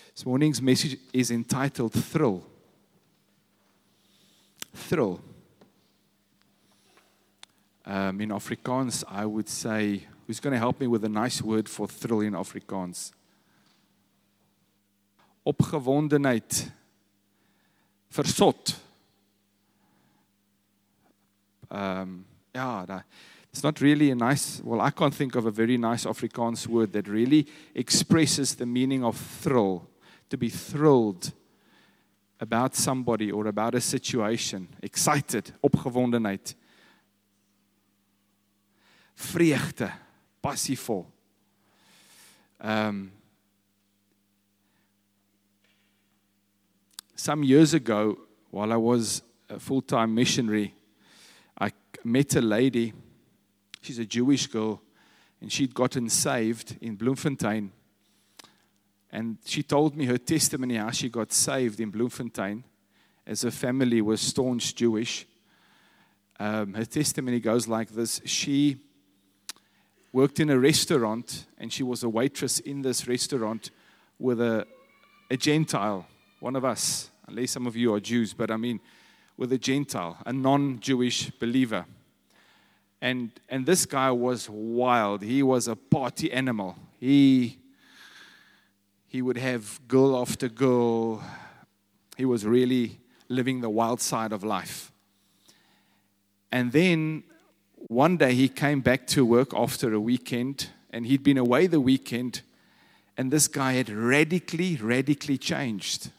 This morning's message is entitled Thrill. Thrill. In Afrikaans, I would say, who's going to help me with a nice word for thrill in Afrikaans? Opgewondenheid. Versot. It's not really a nice, I can't think of a very nice Afrikaans word that really expresses the meaning of thrill. To be thrilled about somebody or about a situation. Excited, opgewondenheid. Vreugde, passievol. Some years ago, while I was a full-time missionary, I met a lady. She's a Jewish girl, and she'd gotten saved in Bloemfontein. And she told me her testimony, how she got saved in Bloemfontein, as her family was staunch Jewish. Her testimony goes like this. She worked in a restaurant, and she was a waitress in this restaurant with a Gentile, one of us, unless some of you are Jews, but I mean, with a Gentile, a non-Jewish believer. And this guy was wild. He was a party animal. He would have girl after girl. He was really living the wild side of life. And then one day he came back to work after a weekend, and he'd been away the weekend, and this guy had radically changed.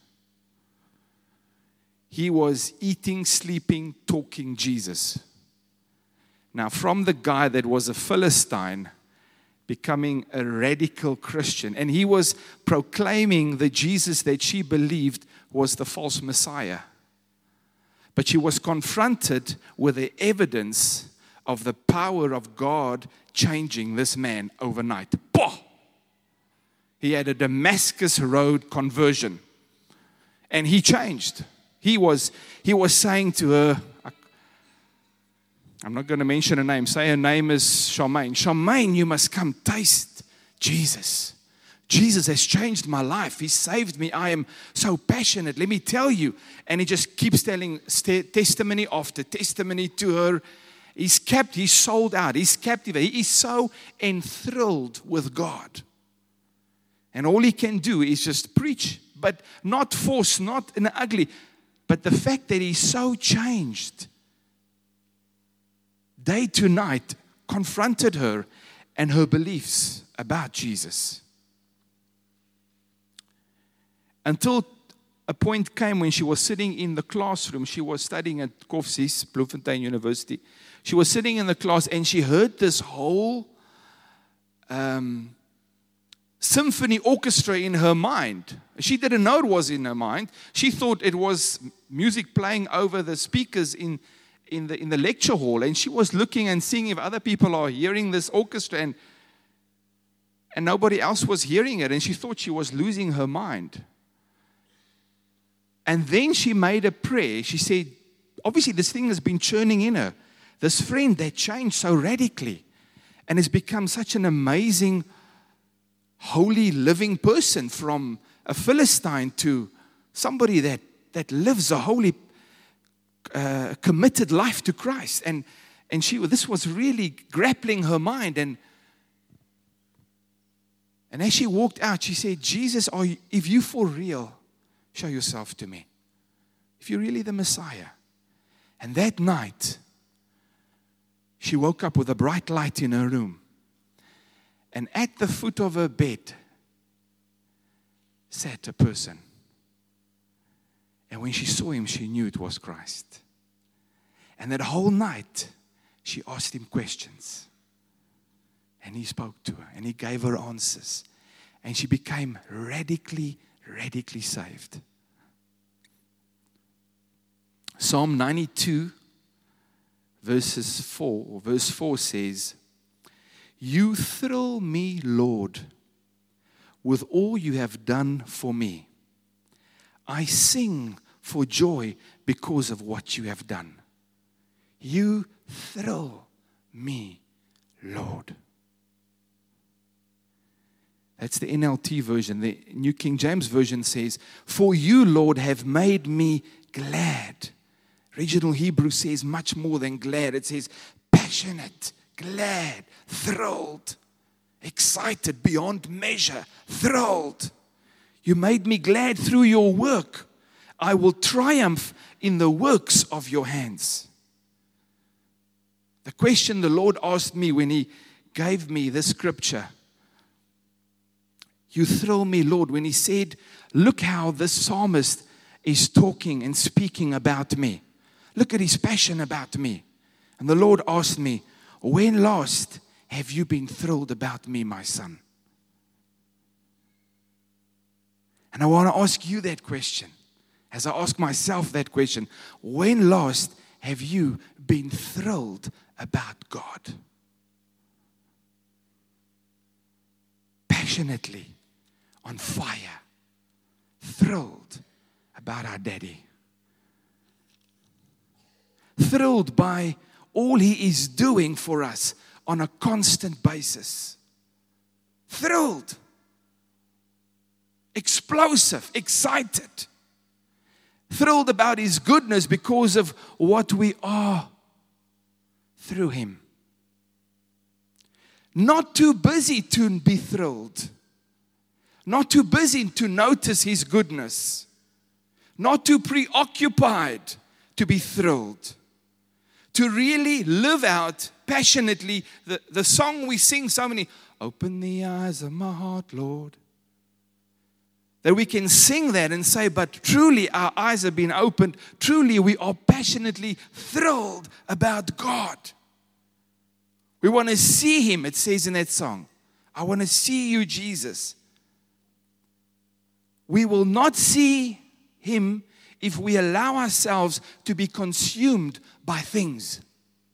He was eating, sleeping, talking Jesus. Now, from the guy that was a Philistine, becoming a radical Christian, and he was proclaiming the Jesus that she believed was the false Messiah. But she was confronted with the evidence of the power of God changing this man overnight. Boah! He had a Damascus Road conversion, and he changed. He was saying to her, I'm not going to mention her name. Say her name is Charmaine. Charmaine, you must come taste Jesus. Jesus has changed my life. He saved me. I am so passionate. Let me tell you. And he just keeps telling testimony after testimony to her. He's sold out. He's captivated. He is so enthralled with God. And all he can do is just preach, but not force, not in an ugly. But the fact that he's so changed, day to night, confronted her and her beliefs about Jesus. Until a point came when she was sitting in the classroom. She was studying at Koffsies, Bloemfontein University. She was sitting in the class and she heard this whole symphony orchestra in her mind. She didn't know it was in her mind. She thought it was music playing over the speakers in the lecture hall, and she was looking and seeing if other people are hearing this orchestra, and nobody else was hearing it, and she thought she was losing her mind. And then she made a prayer. She said, obviously this thing has been churning in her. This friend that changed so radically and has become such an amazing, holy, living person, from a Philistine to somebody that lives a holy, committed life to Christ. And this was really grappling her mind. And as she walked out, she said, Jesus, if you for real, show yourself to me. If you're really the Messiah. And that night, she woke up with a bright light in her room. And at the foot of her bed sat a person. And when she saw him, she knew it was Christ. And that whole night, she asked him questions. And he spoke to her, and he gave her answers. And she became radically saved. Psalm 92, verse 4 says, You thrill me, Lord, with all you have done for me. I sing for joy because of what you have done. You thrill me, Lord. That's the NLT version. The New King James Version says, "For you, Lord, have made me glad." Original Hebrew says much more than glad. It says passionate, glad, thrilled, excited beyond measure, thrilled. You made me glad through your work. I will triumph in the works of your hands. The question the Lord asked me when He gave me this scripture, you thrill me, Lord, when He said, look how this psalmist is talking and speaking about me. Look at his passion about me. And the Lord asked me, when last have you been thrilled about me, my son? And I want to ask you that question, as I ask myself that question. When last have you been thrilled about God? Passionately, on fire, thrilled about our daddy. Thrilled by all He is doing for us on a constant basis. Thrilled. Explosive, excited, thrilled about His goodness because of what we are through Him. Not too busy to be thrilled, not too busy to notice His goodness, not too preoccupied to be thrilled, to really live out passionately the song we sing so many, open the eyes of my heart, Lord. That we can sing that and say, but truly our eyes have been opened. Truly we are passionately thrilled about God. We want to see Him, it says in that song. I want to see you, Jesus. We will not see Him if we allow ourselves to be consumed by things.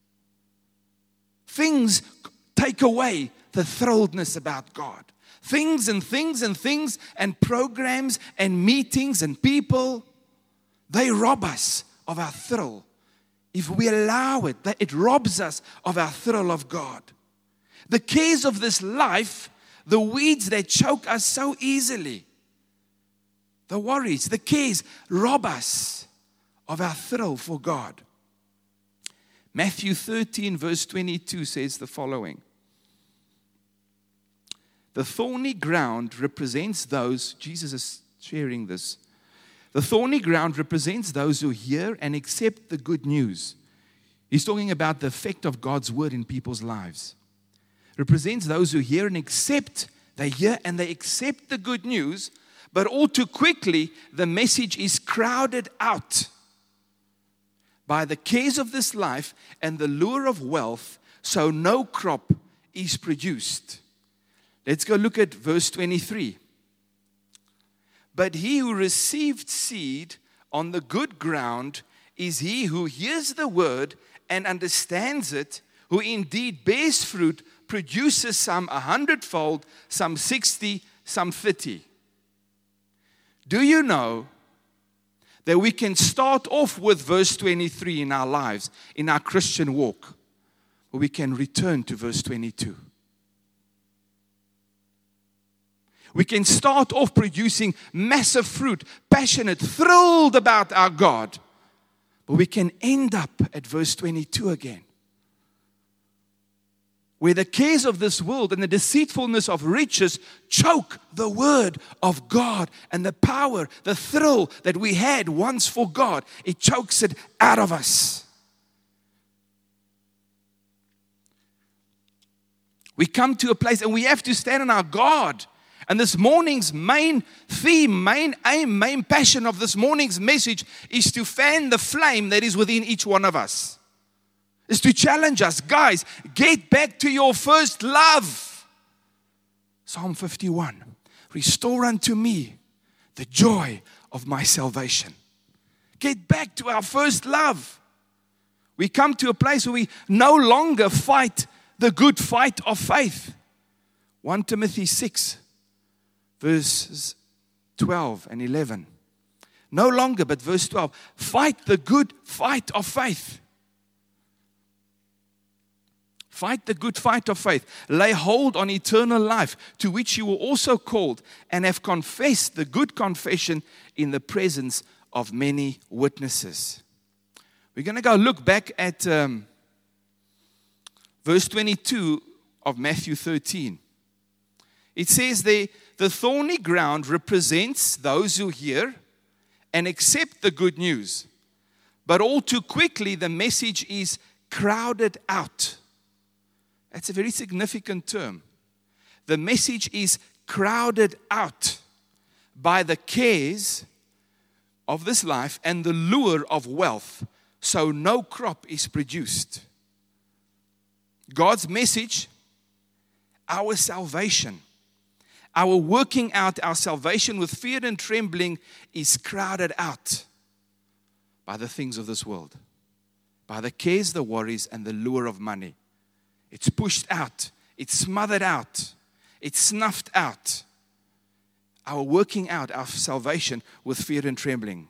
Things take away the thrilledness about God. Things and things and things and programs and meetings and people, they rob us of our thrill. If we allow it, it robs us of our thrill of God. The cares of this life, the weeds that choke us so easily, the worries, the cares, rob us of our thrill for God. Matthew 13 verse 22 says the following. The thorny ground represents those, Jesus is sharing this. The thorny ground represents those who hear and accept the good news. He's talking about the effect of God's word in people's lives. Represents those who hear and accept, they hear and they accept the good news, but all too quickly the message is crowded out by the cares of this life and the lure of wealth, so no crop is produced. Let's go look at verse 23. But he who received seed on the good ground is he who hears the word and understands it, who indeed bears fruit, produces some 100-fold, some 60, some 30. Do you know that we can start off with verse 23 in our lives, in our Christian walk, or we can return to verse 22? We can start off producing massive fruit, passionate, thrilled about our God. But we can end up at verse 22 again, where the cares of this world and the deceitfulness of riches choke the word of God and the power, the thrill that we had once for God. It chokes it out of us. We come to a place and we have to stand on our guard. And this morning's main theme, main aim, main passion of this morning's message is to fan the flame that is within each one of us. Is to challenge us. Guys, get back to your first love. Psalm 51. Restore unto me the joy of my salvation. Get back to our first love. We come to a place where we no longer fight the good fight of faith. 1 Timothy 6. Verses 12 and 11. No longer, but verse 12. Fight the good fight of faith. Fight the good fight of faith. Lay hold on eternal life, to which you were also called, and have confessed the good confession in the presence of many witnesses. We're going to go look back at verse 22 of Matthew 13. It says there, the thorny ground represents those who hear and accept the good news. But all too quickly, the message is crowded out. That's a very significant term. The message is crowded out by the cares of this life and the lure of wealth, so no crop is produced. God's message, our salvation, our working out our salvation with fear and trembling, is crowded out by the things of this world, by the cares, the worries, and the lure of money. It's pushed out. It's smothered out. It's snuffed out. Our working out our salvation with fear and trembling.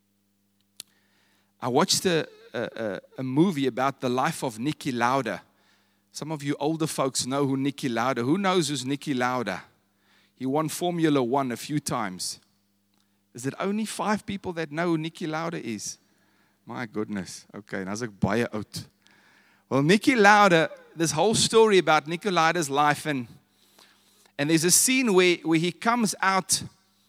I watched a movie about the life of Niki Lauda. Some of you older folks know who Niki Lauda. Who knows who's Niki Lauda? He won Formula 1 a few times. Is it only 5 people that know who Niki Lauda is? My goodness. Okay, nou is ek baie oud. Well, Niki Lauda, this whole story about Niki Lauda's life, and there's a scene where he comes out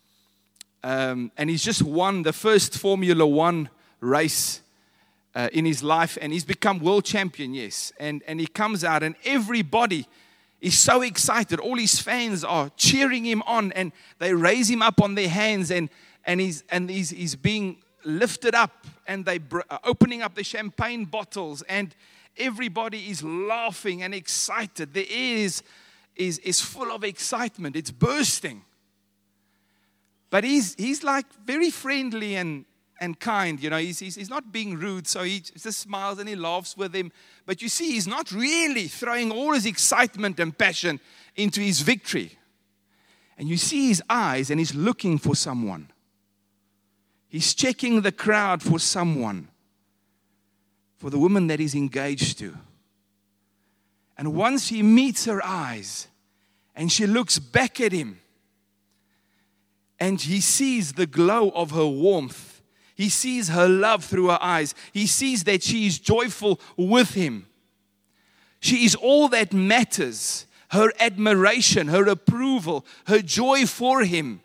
and he's just won the first Formula 1 race in his life, and he's become world champion, yes. And he comes out, and everybody is so excited. All his fans are cheering him on, and they raise him up on their hands, and he's being lifted up, and they opening up the champagne bottles, and everybody is laughing and excited. The air is full of excitement. It's bursting. But he's like very friendly and kind. You know, he's not being rude, so he just smiles and he laughs with him. But you see, he's not really throwing all his excitement and passion into his victory. And you see his eyes, and he's looking for someone. He's checking the crowd for someone, for the woman that he's engaged to. And once he meets her eyes, and she looks back at him, and he sees the glow of her warmth, he sees her love through her eyes, he sees that she is joyful with him. She is all that matters, her admiration, her approval, her joy for him.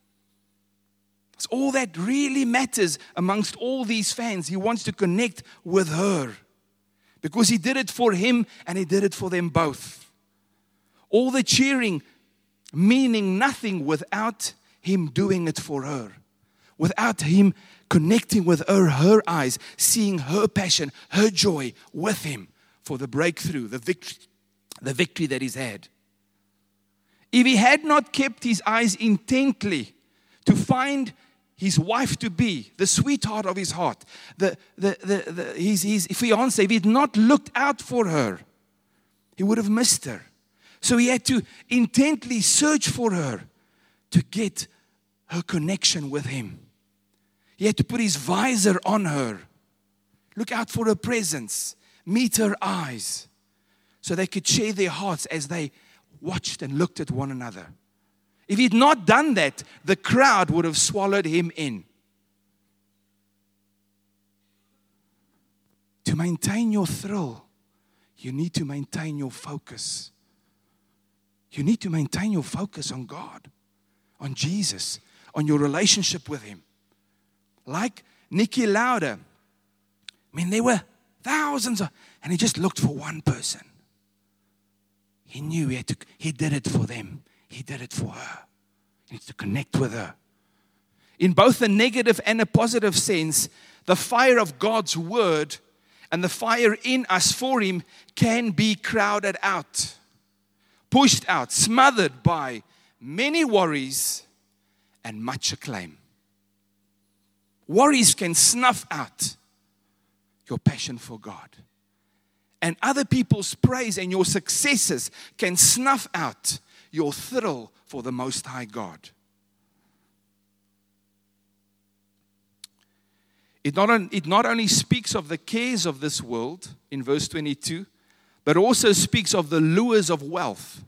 It's all that really matters amongst all these fans. He wants to connect with her because he did it for him and he did it for them both. All the cheering meaning nothing without him doing it for her, without him connecting with her eyes, seeing her passion, her joy with him for the breakthrough, the victory that he's had. If he had not kept his eyes intently to find his wife to be, the sweetheart of his heart, his fiancée, if he had not looked out for her, he would have missed her. So he had to intently search for her to get her connection with him. He had to put his visor on her, look out for her presence, meet her eyes, so they could share their hearts as they watched and looked at one another. If he'd not done that, the crowd would have swallowed him in. To maintain your thrill, you need to maintain your focus. You need to maintain your focus on God, on Jesus, on your relationship with him. Like Niki Lauda. I mean, there were thousands, and he just looked for one person. He knew he did it for them. He did it for her. He needs to connect with her. In both a negative and a positive sense, the fire of God's word and the fire in us for him can be crowded out, pushed out, smothered by many worries and much acclaim. Worries can snuff out your passion for God. And other people's praise and your successes can snuff out your thrill for the Most High God. It not only speaks of the cares of this world in verse 22, but also speaks of the lures of wealth.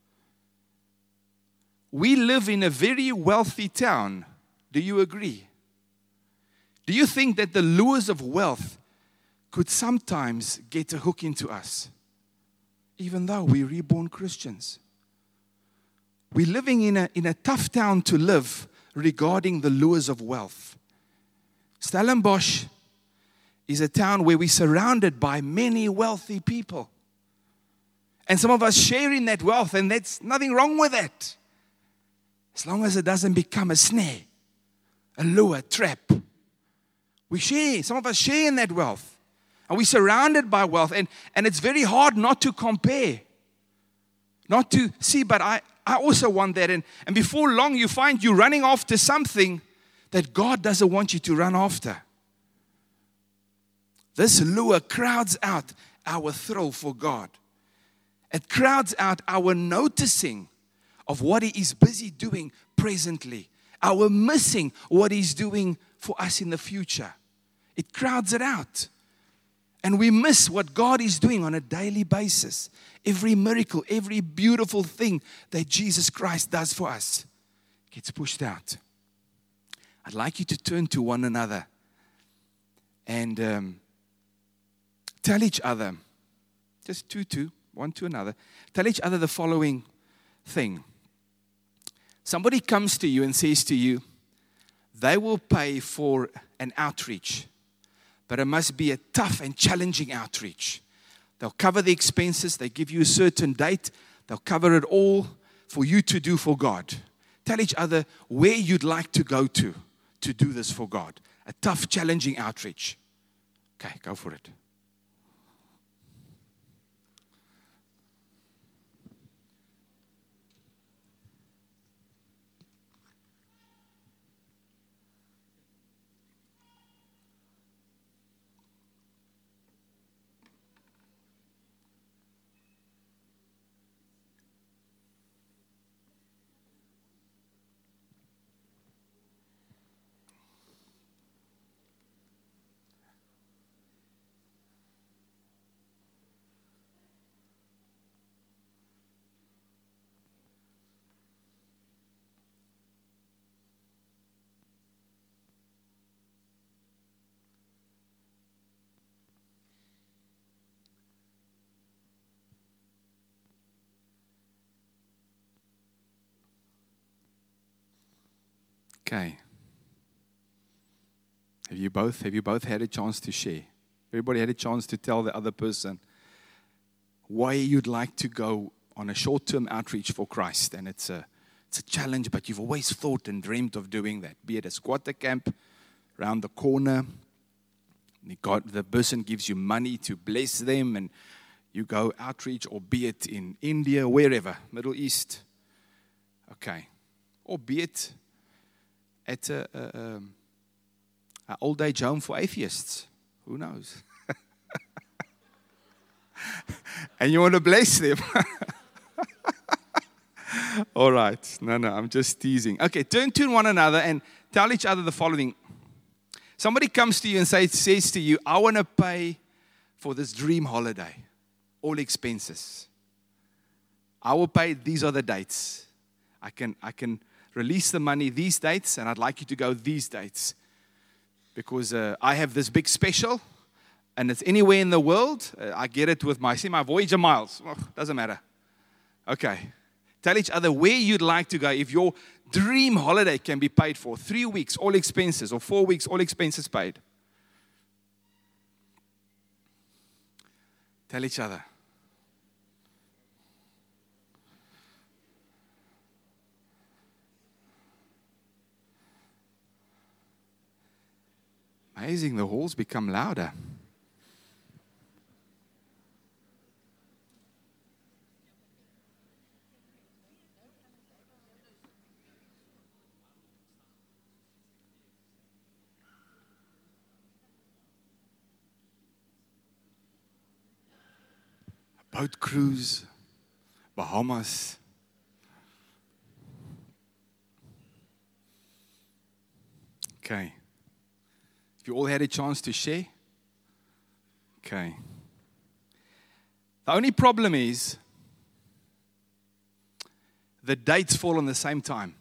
We live in a very wealthy town. Do you agree? Do you think that the lures of wealth could sometimes get a hook into us, even though we're reborn Christians? We're living in a tough town to live regarding the lures of wealth. Stellenbosch is a town where we're surrounded by many wealthy people. And some of us share in that wealth, and there's nothing wrong with that. As long as it doesn't become a snare, a lure, a trap. We share, some of us share in that wealth. And we're surrounded by wealth. And it's very hard not to compare. Not to see, but I also want that. And before long, you find you're running after something that God doesn't want you to run after. This lure crowds out our thrill for God. It crowds out our noticing of what He is busy doing presently. Our missing what He's doing for us in the future. It crowds it out. And we miss what God is doing on a daily basis. Every miracle, every beautiful thing that Jesus Christ does for us gets pushed out. I'd like you to turn to one another and tell each other, just one to another, tell each other the following thing. Somebody comes to you and says to you, they will pay for an outreach, but it must be a tough and challenging outreach. They'll cover the expenses. They give you a certain date. They'll cover it all for you to do for God. Tell each other where you'd like to go to do this for God. A tough, challenging outreach. Okay, go for it. Okay. Have you both had a chance to share? Everybody had a chance to tell the other person why you'd like to go on a short-term outreach for Christ. And it's a challenge, but you've always thought and dreamed of doing that. Be it a squatter camp around the corner. The person gives you money to bless them and you go outreach, or be it in India, wherever, Middle East. Okay. Or be it at an old age home for atheists. Who knows? And you want to bless them. All right. No, I'm just teasing. Okay, turn to one another and tell each other the following. Somebody comes to you and says to you, I want to pay for this dream holiday. All expenses. I will pay, these are the dates. I can release the money these dates, and I'd like you to go these dates. Because I have this big special, and it's anywhere in the world. I get it with my Voyager miles. Oh, doesn't matter. Okay. Tell each other where you'd like to go. If your dream holiday can be paid for, 3 weeks, all expenses, or 4 weeks, all expenses paid. Tell each other. Amazing, the halls become louder. A boat cruise, Bahamas. Okay. You all had a chance to share? Okay. The only problem is the dates fall on the same time.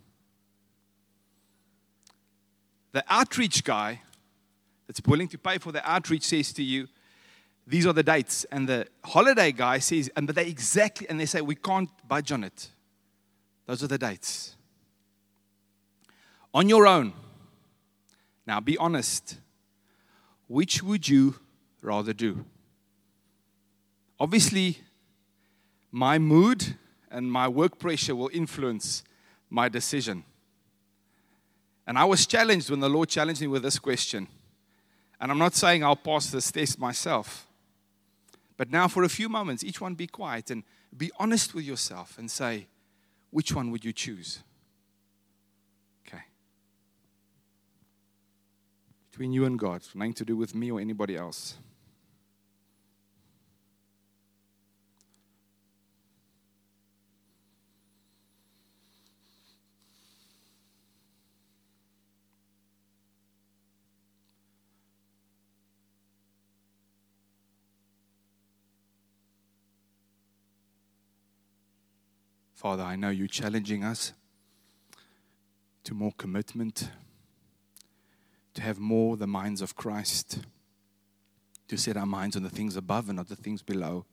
The outreach guy that's willing to pay for the outreach says to you, these are the dates. And the holiday guy says, but they exactly, and they say, we can't budge on it. Those are the dates. On your own. Now be honest. Which would you rather do? Obviously, my mood and my work pressure will influence my decision. And I was challenged when the Lord challenged me with this question. And I'm not saying I'll pass this test myself. But now for a few moments, each one be quiet and be honest with yourself and say, which one would you choose? Okay. Between you and God, nothing to do with me or anybody else. Father, I know you're challenging us to more commitment, to have more the minds of Christ, to set our minds on the things above and not the things below.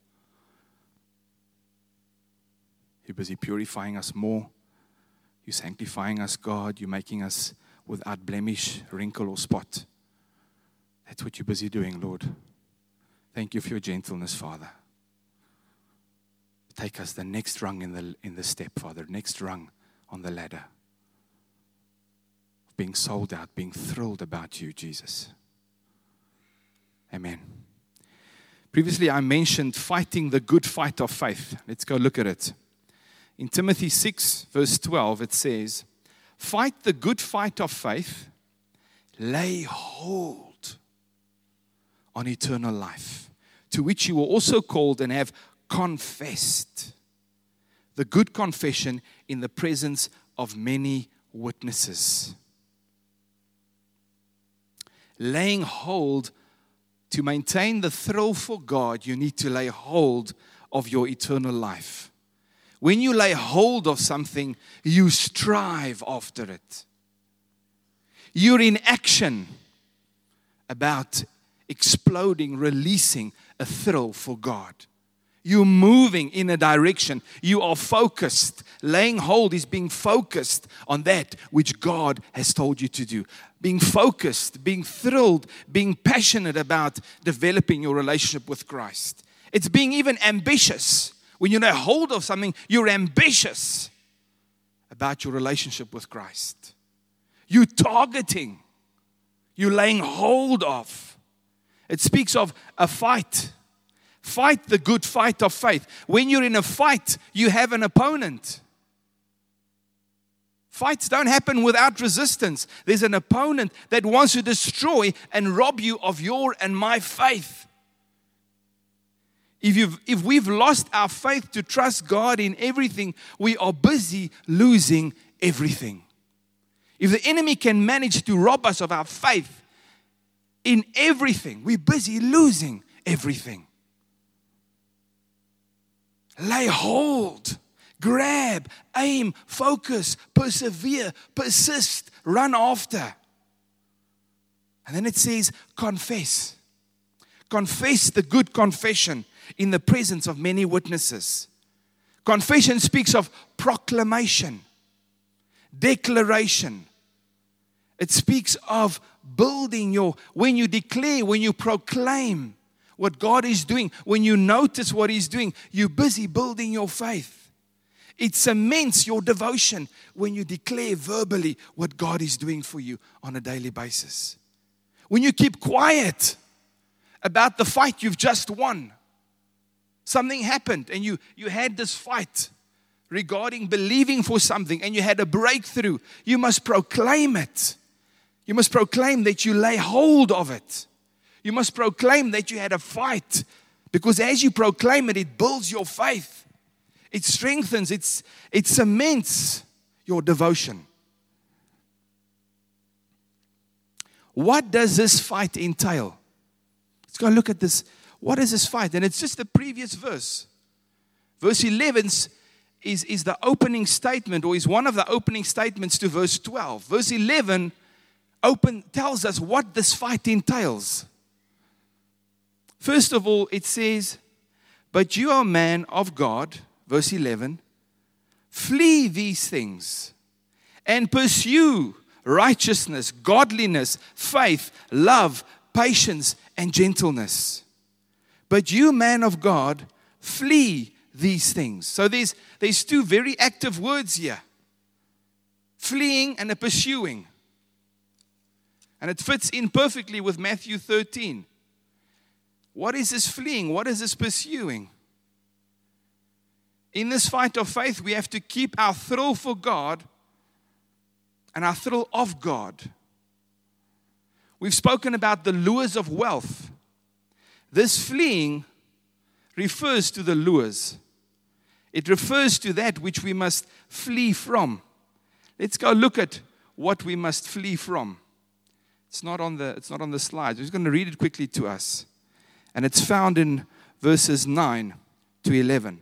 You're busy purifying us more. You're sanctifying us, God. You're making us without blemish, wrinkle, or spot. That's what you're busy doing, Lord. Thank you for your gentleness, Father. Take us the next rung in the step, Father, next rung on the ladder. Being sold out, being thrilled about you, Jesus. Amen. Previously, I mentioned fighting the good fight of faith. Let's go look at it. In Timothy 6, verse 12, it says, fight the good fight of faith, lay hold on eternal life, to which you were also called and have confessed. The good confession in the presence of many witnesses. Laying hold, to maintain the thrill for God, you need to lay hold of your eternal life. When you lay hold of something, you strive after it. You're in action about exploding, releasing a thrill for God. You're moving in a direction. You are focused. Laying hold is being focused on that which God has told you to do. Being focused, being thrilled, being passionate about developing your relationship with Christ. It's being even ambitious. When you lay hold of something, you're ambitious about your relationship with Christ. You're targeting. You're laying hold of. It speaks of a fight. Fight the good fight of faith. When you're in a fight, you have an opponent. Fights don't happen without resistance. There's an opponent that wants to destroy and rob you of your and my faith. If we've lost our faith to trust God in everything, we are busy losing everything. If the enemy can manage to rob us of our faith in everything, we're busy losing everything. Lay hold, grab, aim, focus, persevere, persist, run after. And then it says, confess. Confess the good confession in the presence of many witnesses. Confession speaks of proclamation, declaration. It speaks of building when you declare, when you proclaim what God is doing, when you notice what He's doing, you're busy building your faith. It cements your devotion when you declare verbally what God is doing for you on a daily basis. When you keep quiet about the fight you've just won. Something happened and you had this fight regarding believing for something and you had a breakthrough. You must proclaim it. You must proclaim that you lay hold of it. You must proclaim that you had a fight, because as you proclaim it, it builds your faith. It strengthens, it cements your devotion. What does this fight entail? Let's go look at this. what is this fight? And it's just the previous verse. Verse 11 is the opening statement, or is one of the opening statements to verse 12. Verse 11 tells us what this fight entails. First of all, it says, but you are a man of God, verse 11, flee these things and pursue righteousness, godliness, faith, love, patience, and gentleness. But you, man of God, flee these things. So there's two very active words here. Fleeing and a pursuing. And it fits in perfectly with Matthew 13. What is this fleeing? What is this pursuing? In this fight of faith, we have to keep our thrill for God and our thrill of God. We've spoken about the lures of wealth. This fleeing refers to the lures. It refers to that which we must flee from. Let's go look at what we must flee from. It's not on the slides. I'm just going to read it quickly to us. And it's found in verses 9 to 11.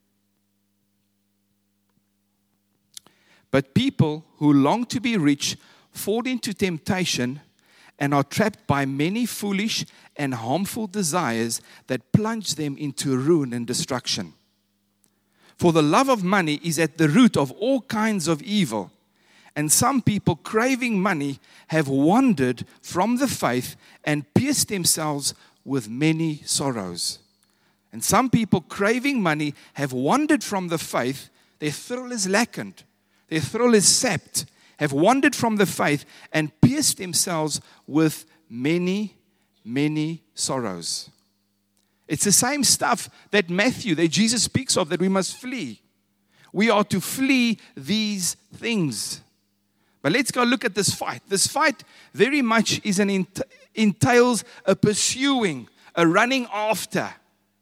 But people who long to be rich fall into temptation and are trapped by many foolish and harmful desires that plunge them into ruin and destruction. For the love of money is at the root of all kinds of evil. And some people craving money have wandered from the faith and pierced themselves with many sorrows. And some people craving money have wandered from the faith. Their thrill is slackened. Their thrill is sapped. Have wandered from the faith and pierced themselves with many, many sorrows. It's the same stuff that Jesus speaks of, that we must flee. We are to flee these things. But let's go look at this fight. This fight very much entails a pursuing, a running after.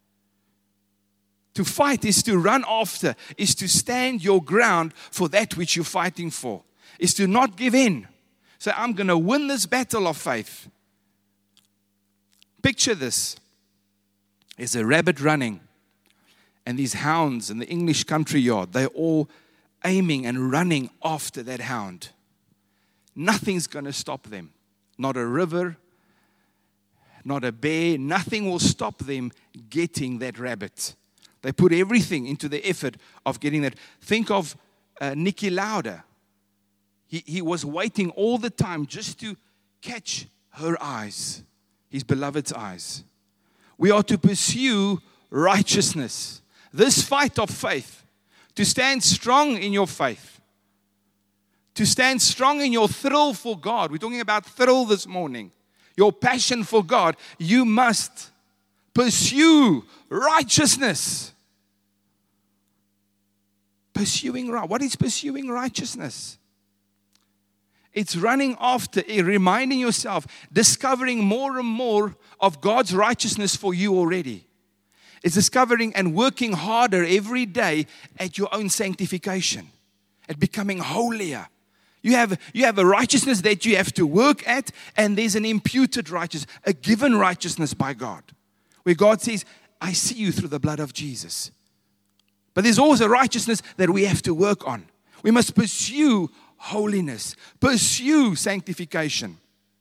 To fight is to run after, is to stand your ground for that which you're fighting for, is to not give in. So I'm going to win this battle of faith. Picture this. There's a rabbit running, and these hounds in the English country yard, they're all aiming and running after that hound. Nothing's going to stop them. Not a river, not a bear, nothing will stop them getting that rabbit. They put everything into the effort of getting that. Think of Niki Lauda. He was waiting all the time just to catch her eyes, his beloved's eyes. We are to pursue righteousness. This fight of faith, to stand strong in your faith. To stand strong in your thrill for God. We're talking about thrill this morning. Your passion for God. You must pursue righteousness. What is pursuing righteousness? It's running after, reminding yourself, discovering more and more of God's righteousness for you already. It's discovering and working harder every day at your own sanctification, at becoming holier. You have a righteousness that you have to work at, and there's an imputed righteousness, a given righteousness by God, where God says, I see you through the blood of Jesus. But there's always a righteousness that we have to work on. We must pursue holiness, pursue sanctification.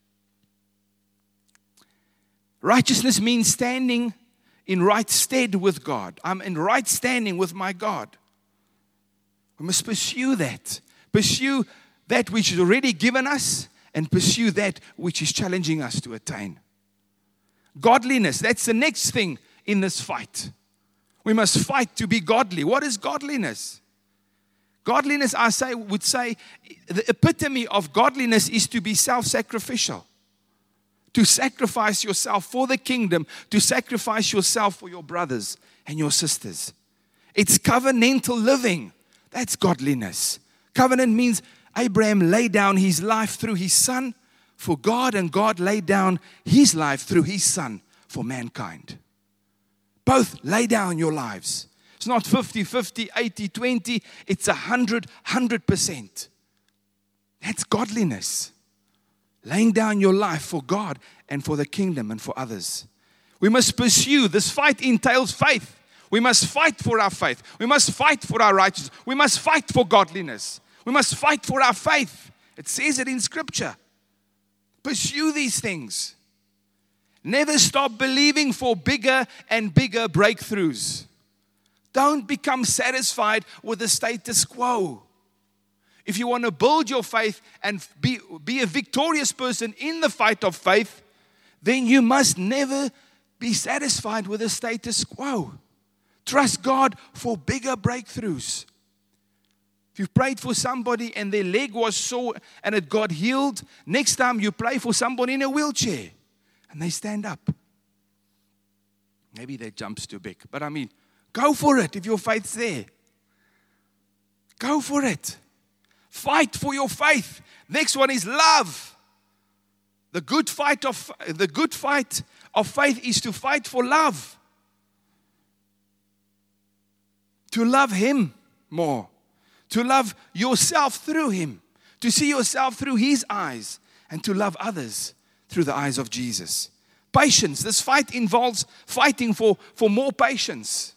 Righteousness means standing in right stead with God. I'm in right standing with my God. We must pursue that. Pursue that which is already given us, and pursue that which is challenging us to attain. Godliness, that's the next thing in this fight. We must fight to be godly. What is godliness? Godliness, would say, the epitome of godliness is to be self-sacrificial. To sacrifice yourself for the kingdom, to sacrifice yourself for your brothers and your sisters. It's covenantal living. That's godliness. Covenant means Abraham laid down his life through his son for God, and God laid down his life through his son for mankind. Both lay down your lives. It's not 50-50, 80-20. It's 100%. That's godliness. Laying down your life for God and for the kingdom and for others. We must pursue. This fight entails faith. We must fight for our faith. We must fight for our righteousness. We must fight for godliness. We must fight for our faith. It says it in Scripture. Pursue these things. Never stop believing for bigger and bigger breakthroughs. Don't become satisfied with the status quo. If you want to build your faith and be a victorious person in the fight of faith, then you must never be satisfied with the status quo. Trust God for bigger breakthroughs. If you've prayed for somebody and their leg was sore and it got healed, next time you pray for somebody in a wheelchair and they stand up. Maybe their jump's too big, but I mean, go for it if your faith's there. Go for it. Fight for your faith. Next one is love. The good fight of faith is to fight for love. To love Him more. To love yourself through Him. To see yourself through His eyes. And to love others through the eyes of Jesus. Patience. This fight involves fighting for more patience.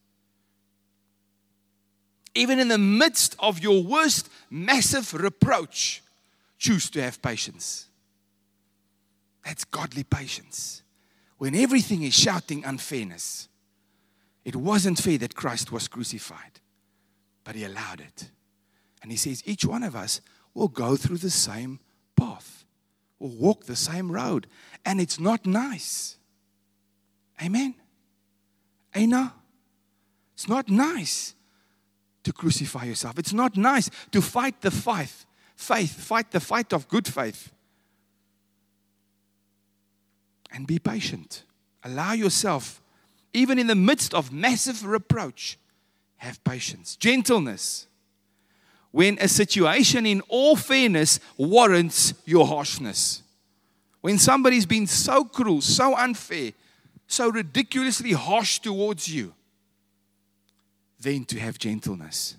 Even in the midst of your worst massive reproach, choose to have patience. That's godly patience. When everything is shouting unfairness, it wasn't fair that Christ was crucified, but He allowed it. And He says each one of us will go through the same path, will walk the same road, and it's not nice. Amen? Aina? It's not nice to crucify yourself. It's not nice to fight the fight the fight of good faith. And be patient. Allow yourself, even in the midst of massive reproach, have patience. Gentleness. When a situation in all fairness warrants your harshness. When somebody's been so cruel, so unfair, so ridiculously harsh towards you, then to have gentleness.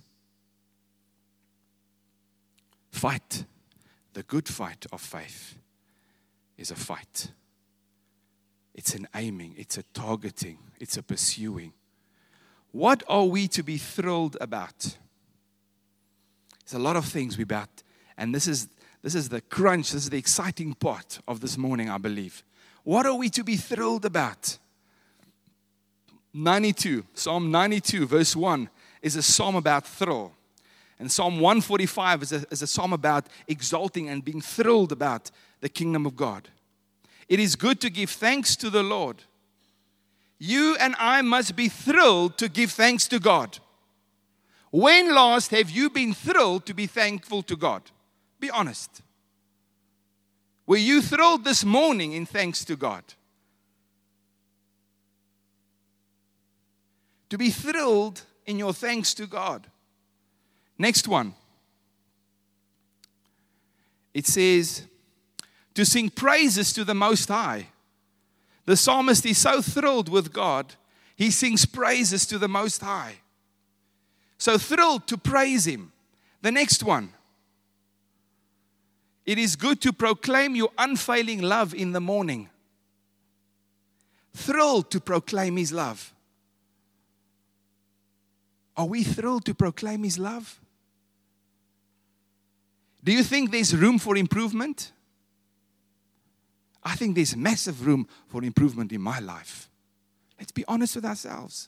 Fight. The good fight of faith is a fight. It's an aiming, it's a targeting, it's a pursuing. What are we to be thrilled about? There's a lot of things we're about, and this is the crunch, this is the exciting part of this morning, I believe. What are we to be thrilled about? Psalm 92, verse 1 is a psalm about thrill. And Psalm 145 is a psalm about exalting and being thrilled about the kingdom of God. It is good to give thanks to the Lord. You and I must be thrilled to give thanks to God. When last have you been thrilled to be thankful to God? Be honest. Were you thrilled this morning in thanks to God? To be thrilled in your thanks to God. Next one. It says, to sing praises to the Most High. The psalmist is so thrilled with God, he sings praises to the Most High. So thrilled to praise Him. The next one. It is good to proclaim your unfailing love in the morning. Thrilled to proclaim His love. Are we thrilled to proclaim His love? Do you think there's room for improvement? I think there's massive room for improvement in my life. Let's be honest with ourselves.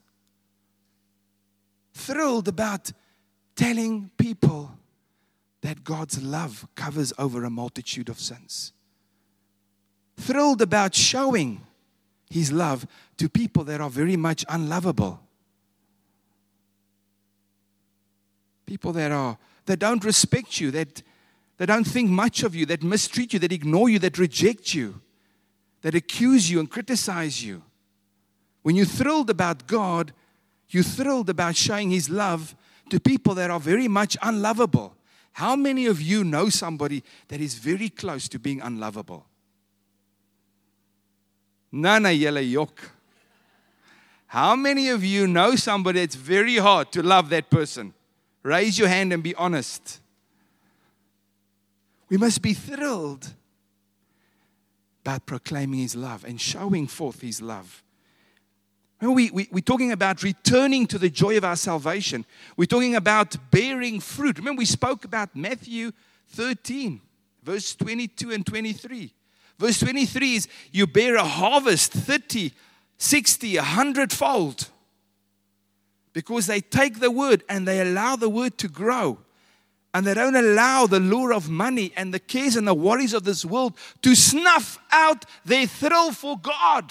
Thrilled about telling people that God's love covers over a multitude of sins. Thrilled about showing His love to people that are very much unlovable. People that don't respect you, that don't think much of you, that mistreat you, that ignore you, that reject you, that accuse you and criticize you. When you're thrilled about God, you're thrilled about showing His love to people that are very much unlovable. How many of you know somebody that is very close to being unlovable? Nana yele yok. How many of you know somebody that's very hard to love that person? Raise your hand and be honest. We must be thrilled about proclaiming His love and showing forth His love We're talking about returning to the joy of our salvation. We're talking about bearing fruit. Remember, we spoke about Matthew 13, verse 22 and 23. Verse 23 is, you bear a harvest 30, 60, 100-fold. Because they take the word and they allow the word to grow. And they don't allow the lure of money and the cares and the worries of this world to snuff out their thrill for God.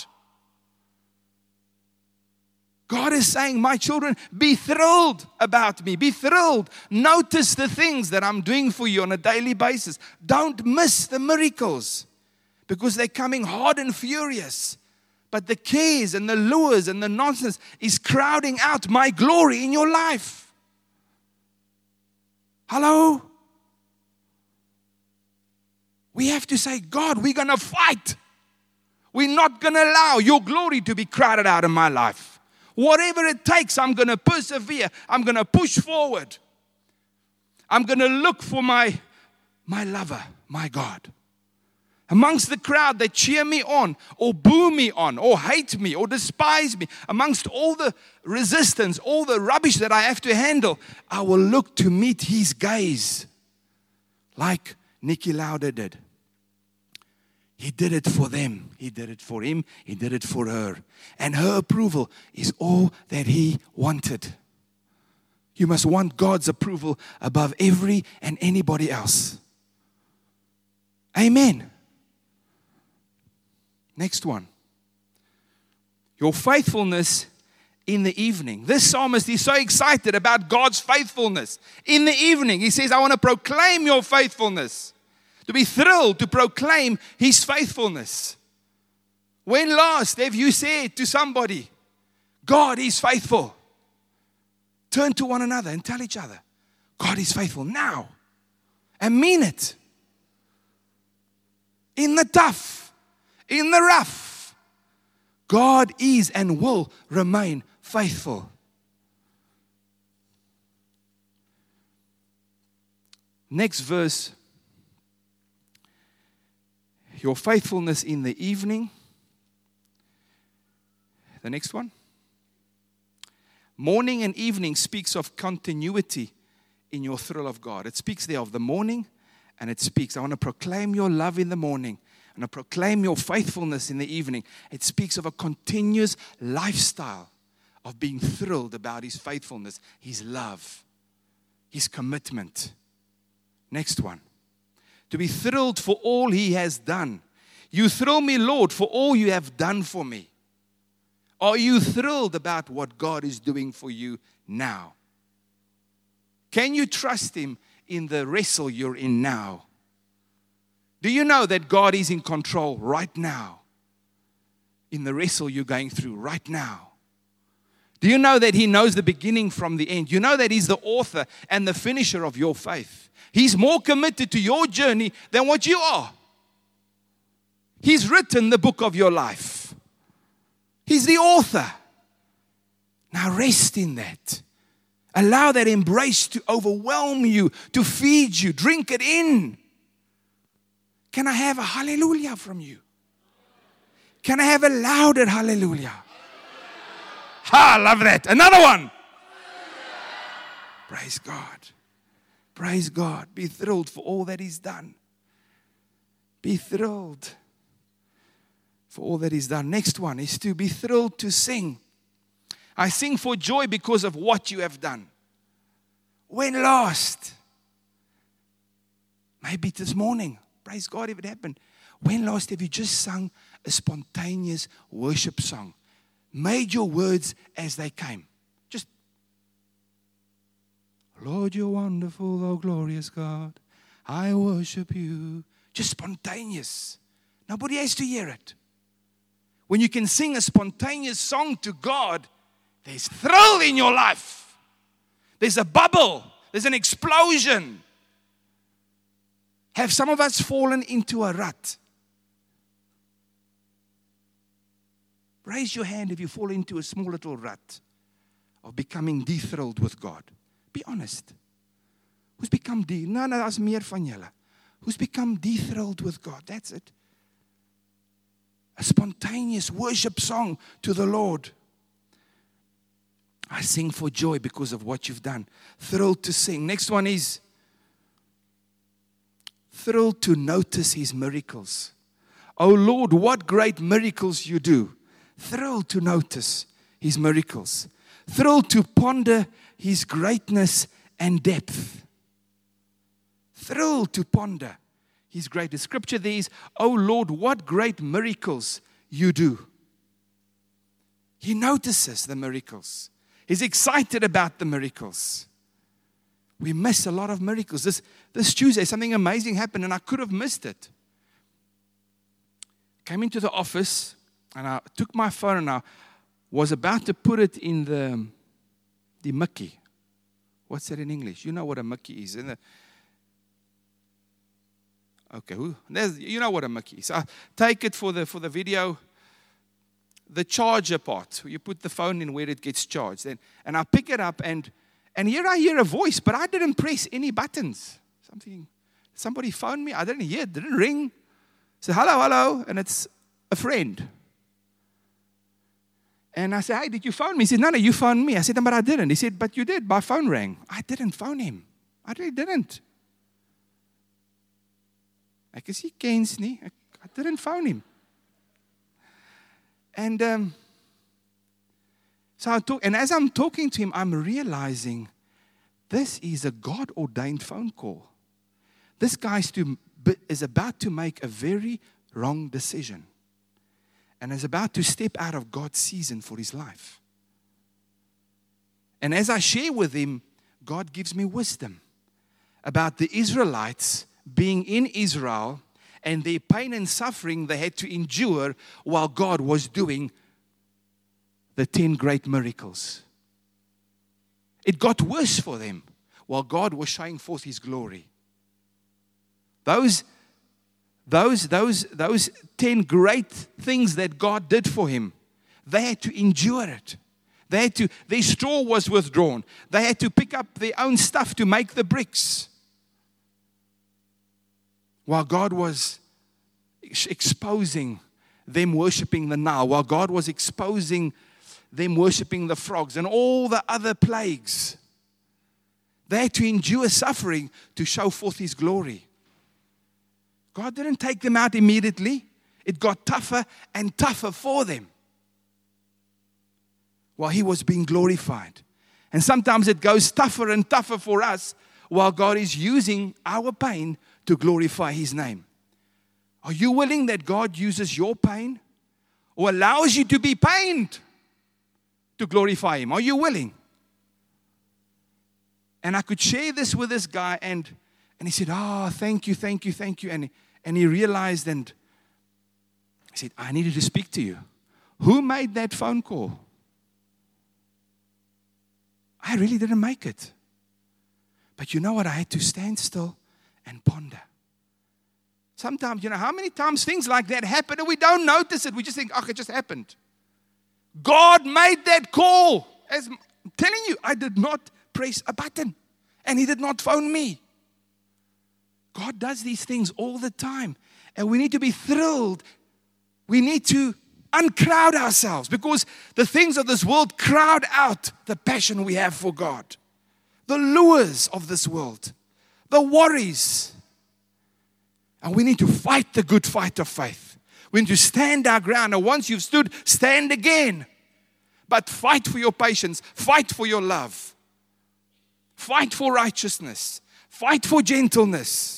God is saying, my children, be thrilled about me. Be thrilled. Notice the things that I'm doing for you on a daily basis. Don't miss the miracles because they're coming hard and furious. But the cares and the lures and the nonsense is crowding out my glory in your life. Hello? We have to say, God, we're going to fight. We're not going to allow your glory to be crowded out in my life. Whatever it takes, I'm going to persevere. I'm going to push forward. I'm going to look for my lover, my God. Amongst the crowd that cheer me on, or boo me on, or hate me, or despise me, amongst all the resistance, all the rubbish that I have to handle, I will look to meet His gaze, like Niki Lauda did. He did it for them. He did it for him. He did it for her. And her approval is all that He wanted. You must want God's approval above every and anybody else. Amen. Next one. Your faithfulness in the evening. This psalmist is so excited about God's faithfulness. In the evening, he says, I want to proclaim your faithfulness. To be thrilled to proclaim His faithfulness. When last have you said to somebody, God is faithful? Turn to one another and tell each other, God is faithful now. And mean it. In the tough, in the rough, God is and will remain faithful. Next verse. Your faithfulness in the evening. The next one. Morning and evening speaks of continuity in your thrill of God. It speaks there of the morning, and it speaks, I want to proclaim your love in the morning. I want to proclaim your faithfulness in the evening. It speaks of a continuous lifestyle of being thrilled about His faithfulness, His love, His commitment. Next one. To be thrilled for all He has done. You thrill me, Lord, for all you have done for me. Are you thrilled about what God is doing for you now? Can you trust Him in the wrestle you're in now? Do you know that God is in control right now? In the wrestle you're going through right now. Do you know that He knows the beginning from the end? You know that He's the author and the finisher of your faith. He's more committed to your journey than what you are. He's written the book of your life. He's the author. Now rest in that. Allow that embrace to overwhelm you, to feed you. Drink it in. Can I have a hallelujah from you? Can I have a louder hallelujah? Ha, I love that. Another one. Praise God. Praise God. Be thrilled for all that He's done. Be thrilled for all that He's done. Next one is to be thrilled to sing. I sing for joy because of what you have done. When last? Maybe this morning. Praise God if it happened. When last have you just sung a spontaneous worship song? Made your words as they came. Lord, you're wonderful, oh glorious God. I worship you. Just spontaneous. Nobody has to hear it. When you can sing a spontaneous song to God, there's thrill in your life. There's a bubble. There's an explosion. Have some of us fallen into a rut? Raise your hand if you fall into a small little rut of becoming dethrilled with God. Be honest. Who's become daar's meer van julle. Who's become dethrilled with God? That's it. A spontaneous worship song to the Lord. I sing for joy because of what you've done. Thrilled to sing. Next one is thrilled to notice his miracles. Oh Lord, what great miracles you do. Thrilled to notice his miracles. Thrilled to ponder his greatness and depth. Thrilled to ponder his greatness. Scripture there is, oh Lord, what great miracles you do. He notices the miracles. He's excited about the miracles. We miss a lot of miracles. This Tuesday, something amazing happened and I could have missed it. Came into the office and I took my phone and I was about to put it in the Mickey. What's that in English? You know what a Mickey is. Okay, you know what a Mickey is. I take it for the video. The charger part. You put the phone in where it gets charged. And I pick it up and here I hear a voice, but I didn't press any buttons. Somebody phoned me. I didn't hear. It didn't ring. I said, hello. And it's a friend. And I said, hey, did you phone me? He said, no, you phoned me. I said, no, but I didn't. He said, but you did. My phone rang. I didn't phone him. I really didn't. I can see Keynes. I didn't phone him. And so I talk, and as I'm talking to him, I'm realizing this is a God-ordained phone call. This guy is about to make a very wrong decision and is about to step out of God's season for his life. And as I share with him, God gives me wisdom about the Israelites being in Israel and their pain and suffering they had to endure while God was doing the 10 great miracles. It got worse for them while God was showing forth his glory. Those 10 great things that God did for him, they had to endure it. Their straw was withdrawn. They had to pick up their own stuff to make the bricks. While God was exposing them worshiping the Nile, while God was exposing them worshiping the frogs and all the other plagues, they had to endure suffering to show forth his glory. God didn't take them out immediately. It got tougher and tougher for them while he was being glorified. And sometimes it goes tougher and tougher for us while God is using our pain to glorify his name. Are you willing that God uses your pain or allows you to be pained to glorify him? Are you willing? And I could share this with this guy and he said, thank you. And he realized and he said, I needed to speak to you. Who made that phone call? I really didn't make it. But you know what? I had to stand still and ponder. Sometimes, how many times things like that happen and we don't notice it. We just think, it just happened. God made that call. As I'm telling you, I did not press a button. And he did not phone me. God does these things all the time. And we need to be thrilled. We need to uncrowd ourselves because the things of this world crowd out the passion we have for God. The lures of this world. The worries. And we need to fight the good fight of faith. We need to stand our ground. And once you've stood, stand again. But fight for your patience. Fight for your love. Fight for righteousness. Fight for gentleness.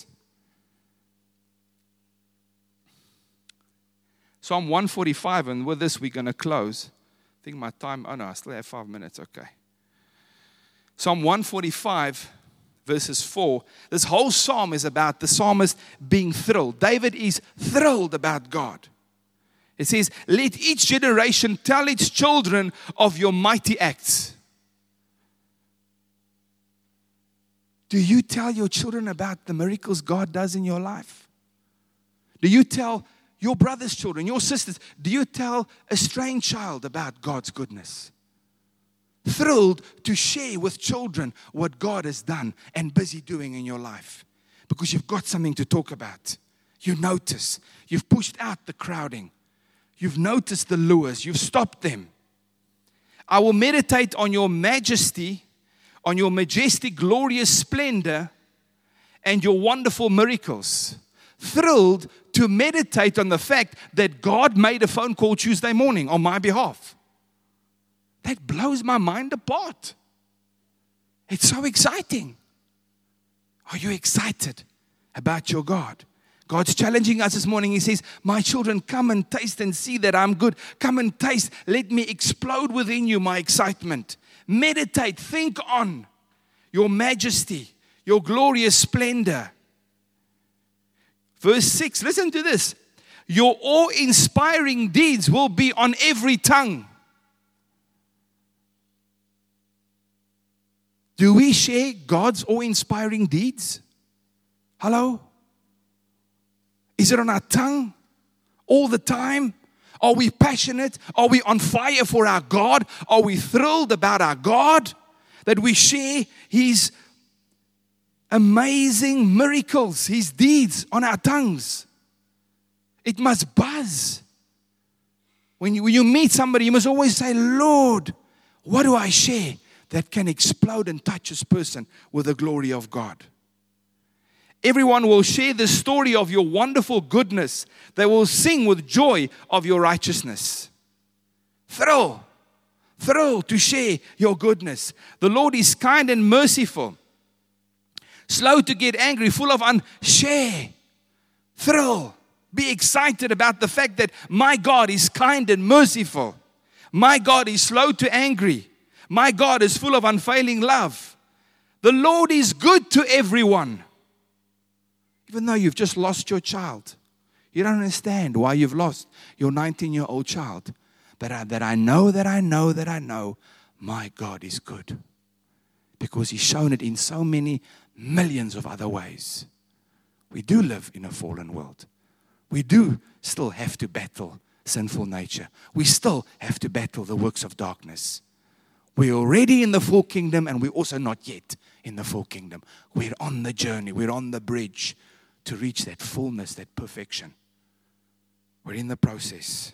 Psalm 145, and with this we're going to close. I think my time, I still have 5 minutes, okay. Psalm 145, verses 4. This whole psalm is about the psalmist being thrilled. David is thrilled about God. It says, let each generation tell its children of your mighty acts. Do you tell your children about the miracles God does in your life? Do you tell your brother's children, your sisters, do you tell a strange child about God's goodness? Thrilled to share with children what God has done and busy doing in your life. Because you've got something to talk about. You notice. You've pushed out the crowding. You've noticed the lures. You've stopped them. I will meditate on your majesty, on your majestic, glorious splendor, and your wonderful miracles. Thrilled to meditate on the fact that God made a phone call Tuesday morning on my behalf. That blows my mind apart. It's so exciting. Are you excited about your God? God's challenging us this morning. He says, my children, come and taste and see that I'm good. Come and taste. Let me explode within you my excitement. Meditate. Think on your majesty, your glorious splendor. Verse 6, listen to this. Your awe-inspiring deeds will be on every tongue. Do we share God's awe-inspiring deeds? Hello? Is it on our tongue all the time? Are we passionate? Are we on fire for our God? Are we thrilled about our God? That we share His amazing miracles, His deeds on our tongues. It must buzz. When you meet somebody, you must always say, Lord, what do I share that can explode and touch this person with the glory of God? Everyone will share the story of your wonderful goodness. They will sing with joy of your righteousness. Thrill to share your goodness. The Lord is kind and merciful, slow to get angry, full of share. Thrill. Be excited about the fact that my God is kind and merciful. My God is slow to angry. My God is full of unfailing love. The Lord is good to everyone. Even though you've just lost your child. You don't understand why you've lost your 19-year-old child. But that I know, my God is good. Because He's shown it in so many millions of other ways. We do live in a fallen world. We do still have to battle sinful nature. We still have to battle the works of darkness. We're already in the full kingdom, and we're also not yet in the full kingdom. We're on the journey. We're on the bridge to reach that fullness, that perfection. We're in the process.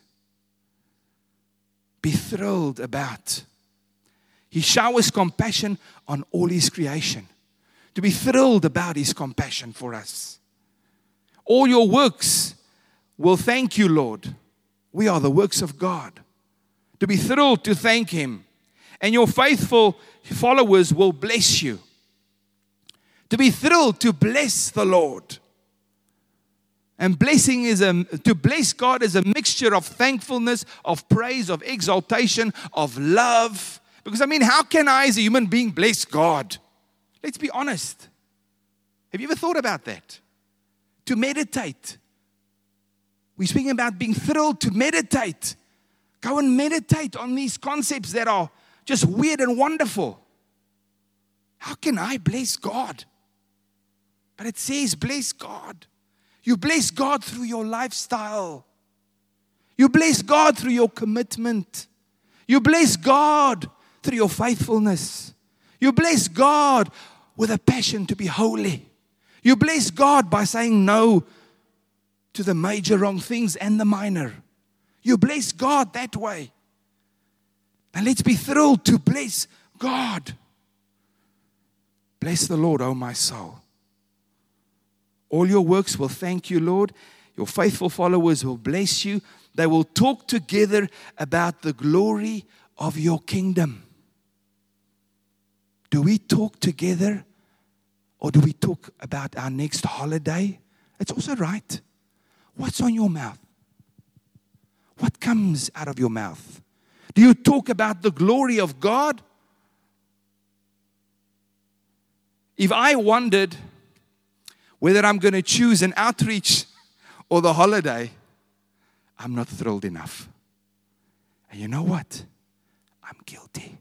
Be thrilled about. He showers compassion on all His creation. To be thrilled about His compassion for us. All your works will thank you, Lord. We are the works of God. To be thrilled to thank Him. And your faithful followers will bless you. To be thrilled to bless the Lord. And blessing to bless God is a mixture of thankfulness, of praise, of exaltation, of love. Because how can I as a human being bless God? Let's be honest. Have you ever thought about that? To meditate. We're speaking about being thrilled to meditate. Go and meditate on these concepts that are just weird and wonderful. How can I bless God? But it says bless God. You bless God through your lifestyle. You bless God through your commitment. You bless God through your faithfulness. You bless God with a passion to be holy. You bless God by saying no to the major wrong things and the minor. You bless God that way. And let's be thrilled to bless God. Bless the Lord, O my soul. All your works will thank you, Lord. Your faithful followers will bless you. They will talk together about the glory of your kingdom. Do we talk together, or do we talk about our next holiday? It's also right. What's on your mouth? What comes out of your mouth? Do you talk about the glory of God? If I wondered whether I'm going to choose an outreach or the holiday, I'm not thrilled enough. And you know what? I'm guilty.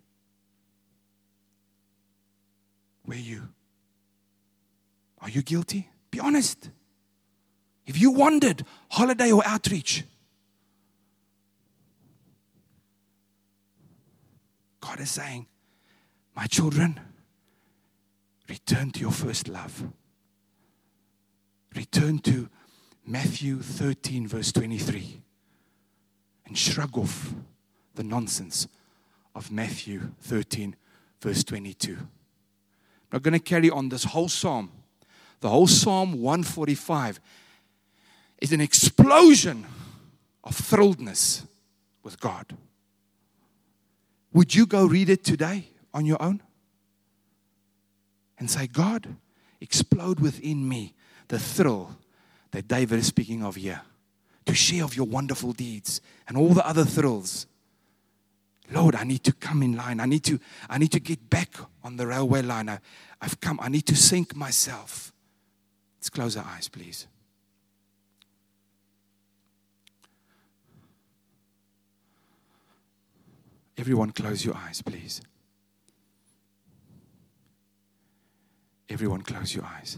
Were you? Are you guilty? Be honest. If you wondered, holiday or outreach, God is saying, my children, return to your first love. Return to Matthew 13, verse 23, and shrug off the nonsense of Matthew 13, verse 22. I'm not going to carry on this whole psalm. The whole Psalm 145 is an explosion of thrilledness with God. Would you go read it today on your own? And say, God, explode within me the thrill that David is speaking of here. To share of your wonderful deeds and all the other thrills. Lord, I need to come in line. I need to get back on the railway line. I've come. I need to sink myself. Let's close our eyes, please. Everyone close your eyes, please. Everyone close your eyes.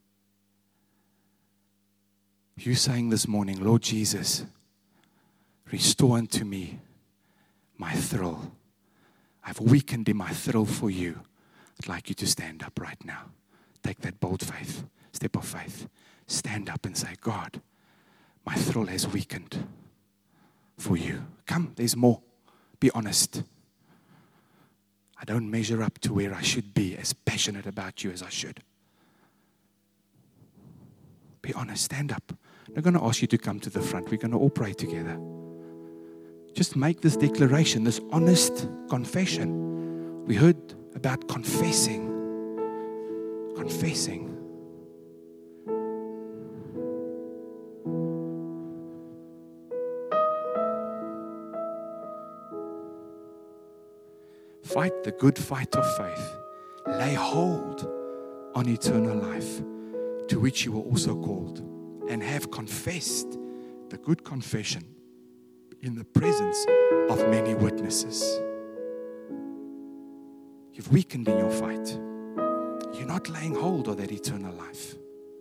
You saying this morning, Lord Jesus, restore unto me my thrill. I've weakened in my thrill for you. I'd like you to stand up right now. Take that bold faith, step of faith. Stand up and say, God, my thrill has weakened for you. Come, there's more. Be honest. I don't measure up to where I should be, as passionate about you as I should. Be honest, stand up. I'm not going to ask you to come to the front. We're going to all pray together. Just make this declaration, this honest confession. We heard about confessing. Confessing. Fight the good fight of faith. Lay hold on eternal life, to which you were also called, and have confessed the good confession in the presence of many witnesses. You've weakened in your fight. You're not laying hold of that eternal life.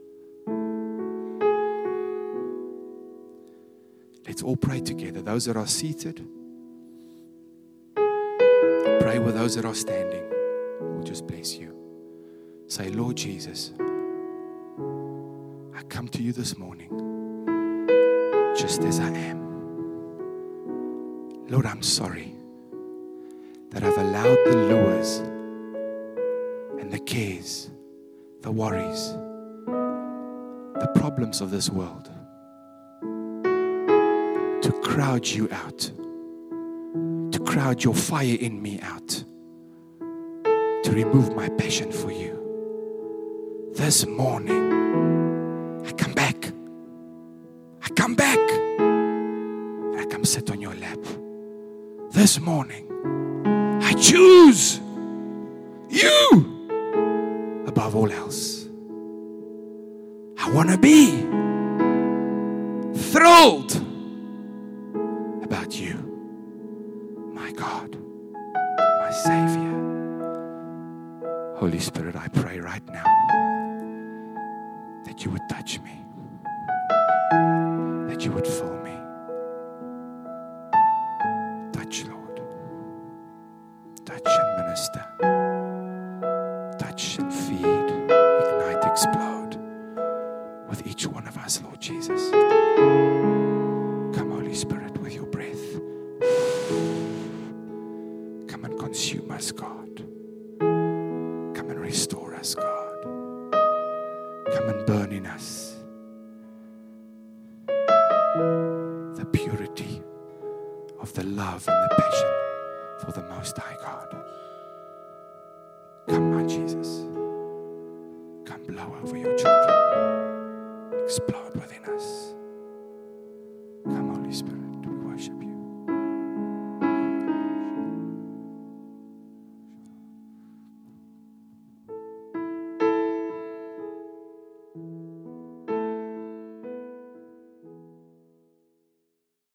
Let's all pray together. Those that are seated, pray with those that are standing. We'll just bless you. Say, Lord Jesus, I come to you this morning just as I am. Lord, I'm sorry that I've allowed the lures and the cares, the worries, the problems of this world to crowd you out, to crowd your fire in me out, to remove my passion for you. This morning, I come back. I come back. And I come sit on your lap. This morning, I choose you above all else. I want to be thrilled about you, my God, my Savior. Holy Spirit, I pray right now that you would touch me, that you would fill me. Touch, Lord. Touch and minister. Touch and feed, ignite, explode with each one of us, Lord Jesus. Come, Holy Spirit, with your breath. Come and consume us, God. Come and restore us, God. Come and burn in us the purity of the love and the passion for the Most High God. Come, my Jesus. Come blow over your children. Explode within us. Come, Holy Spirit, we worship you.